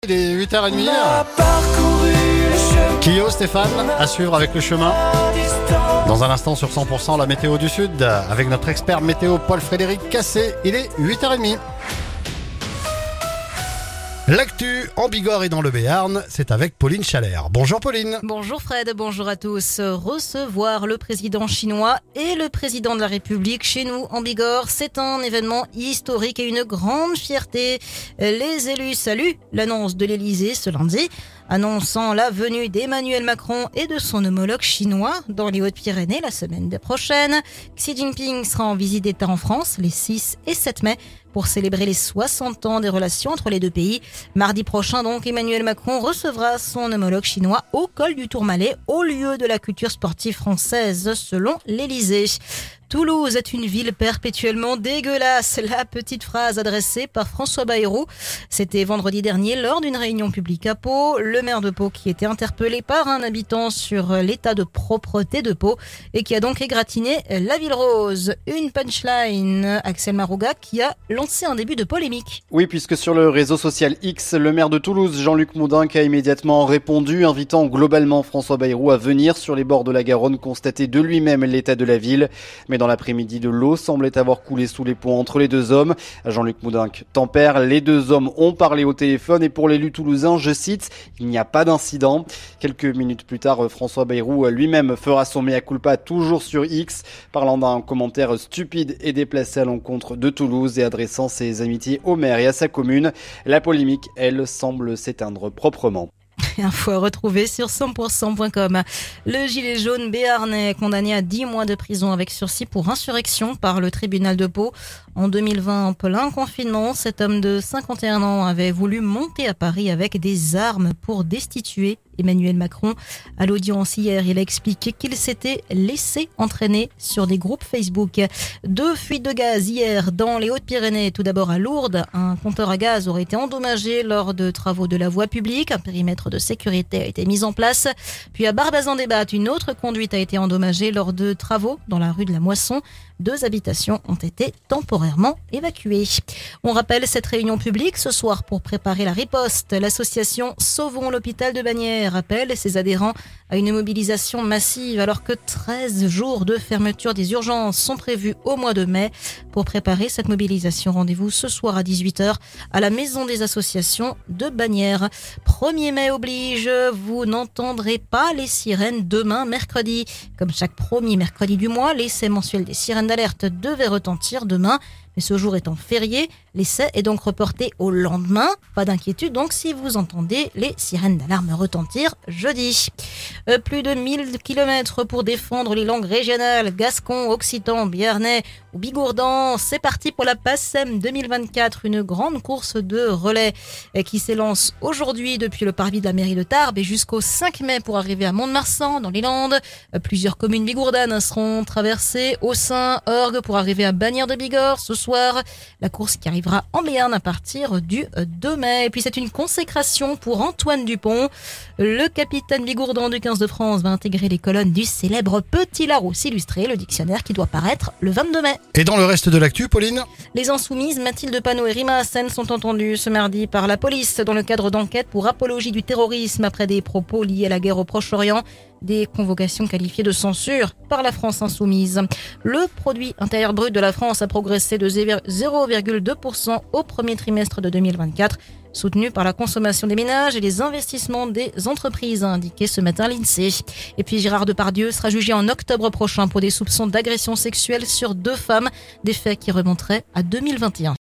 Il est 8h30. Kyo, Stéphane, à suivre avec le chemin. Dans un instant sur 100% la météo du Sud, avec notre expert météo Paul-Frédéric Cassé. Il est 8h30. L'actu en Bigorre et dans le Béarn, c'est avec Pauline Chalère. Bonjour Pauline. Bonjour Fred, bonjour à tous. Recevoir le président chinois et le président de la République chez nous en Bigorre, c'est un événement historique et une grande fierté. Les élus saluent l'annonce de l'Elysée ce lundi, annonçant la venue d'Emmanuel Macron et de son homologue chinois dans les Hautes-Pyrénées la semaine prochaine. Xi Jinping sera en visite d'État en France les 6 et 7 mai pour célébrer les 60 ans des relations entre les deux pays. Mardi prochain, donc, Emmanuel Macron recevra son homologue chinois au col du Tourmalet, au lieu de la culture sportive française, selon l'Elysée. Toulouse est une ville perpétuellement dégueulasse. La petite phrase adressée par François Bayrou. C'était vendredi dernier lors d'une réunion publique à Pau. Le maire de Pau qui était interpellé par un habitant sur l'état de propreté de Pau et qui a donc égratigné la ville rose. Une punchline, Axel Marouga, qui a lancé un début de polémique. Oui, puisque sur le réseau social X, le maire de Toulouse, Jean-Luc Moudinque, a immédiatement répondu, invitant globalement François Bayrou à venir sur les bords de la Garonne constater de lui-même l'état de la ville. Mais dans l'après-midi, de l'eau semblait avoir coulé sous les ponts entre les deux hommes. Jean-Luc Moudinque tempère, les deux hommes ont parlé au téléphone et pour l'élu toulousain, je cite, il n'y a pas d'incident. Quelques minutes plus tard, François Bayrou lui-même fera son mea culpa toujours sur X, parlant d'un commentaire stupide et déplacé à l'encontre de Toulouse et adressant ses amitiés au maire et à sa commune. La polémique, elle, semble s'éteindre proprement. Info à retrouver sur 100%.com. Le gilet jaune béarnais condamné à 10 mois de prison avec sursis pour insurrection par le tribunal de Pau. En 2020, en plein confinement, cet homme de 51 ans avait voulu monter à Paris avec des armes pour destituer Emmanuel Macron. À l'audience hier, il a expliqué qu'il s'était laissé entraîner sur des groupes Facebook. 2 fuites de gaz hier dans les Hautes-Pyrénées. Tout d'abord à Lourdes, un compteur à gaz aurait été endommagé lors de travaux de la voie publique. Un périmètre de sécurité a été mis en place. Puis à Barbazan-des-Battes, une autre conduite a été endommagée lors de travaux dans la rue de la Moisson. 2 habitations ont été temporairement évacuées. On rappelle cette réunion publique ce soir pour préparer la riposte. L'association Sauvons l'hôpital de Bagnères appelle ses adhérents à une mobilisation massive alors que 13 jours de fermeture des urgences sont prévus au mois de mai. Pour préparer cette mobilisation, rendez-vous ce soir à 18h à la maison des associations de Bagnères. 1er mai oblige, vous n'entendrez pas les sirènes demain mercredi. Comme chaque premier mercredi du mois, l'essai mensuel des sirènes d'alerte devait retentir demain. Mais ce jour étant férié, l'essai est donc reporté au lendemain. Pas d'inquiétude donc si vous entendez les sirènes d'alarme retentir jeudi. Plus de 1000 km pour défendre les langues régionales, gascon, occitan, béarnais ou bigourdan. C'est parti pour la PACEM 2024, une grande course de relais qui s'élance aujourd'hui depuis le parvis de la mairie de Tarbes et jusqu'au 5 mai pour arriver à Mont-de-Marsan dans les Landes. Plusieurs communes bigourdanes seront traversées, Aussin, Orgues pour arriver à Bagnères de Bigorre ce soir. La course qui arrivera en Béarn à partir du 2 mai. Et puis c'est une consécration pour Antoine Dupont. Le capitaine bigourdan du 15 de France va intégrer les colonnes du célèbre Petit Larousse illustré, le dictionnaire qui doit paraître le 22 mai. Et dans le reste de l'actu, Pauline ? Les insoumises Mathilde Panot et Rima Hassen sont entendues ce mardi par la police dans le cadre d'enquête pour apologie du terrorisme après des propos liés à la guerre au Proche-Orient. Des convocations qualifiées de censure par la France insoumise. Le produit intérieur brut de la France a progressé de 0,2% au premier trimestre de 2024, soutenu par la consommation des ménages et les investissements des entreprises, a indiqué ce matin l'INSEE. Et puis Gérard Depardieu sera jugé en octobre prochain pour des soupçons d'agression sexuelle sur 2 femmes, des faits qui remonteraient à 2021.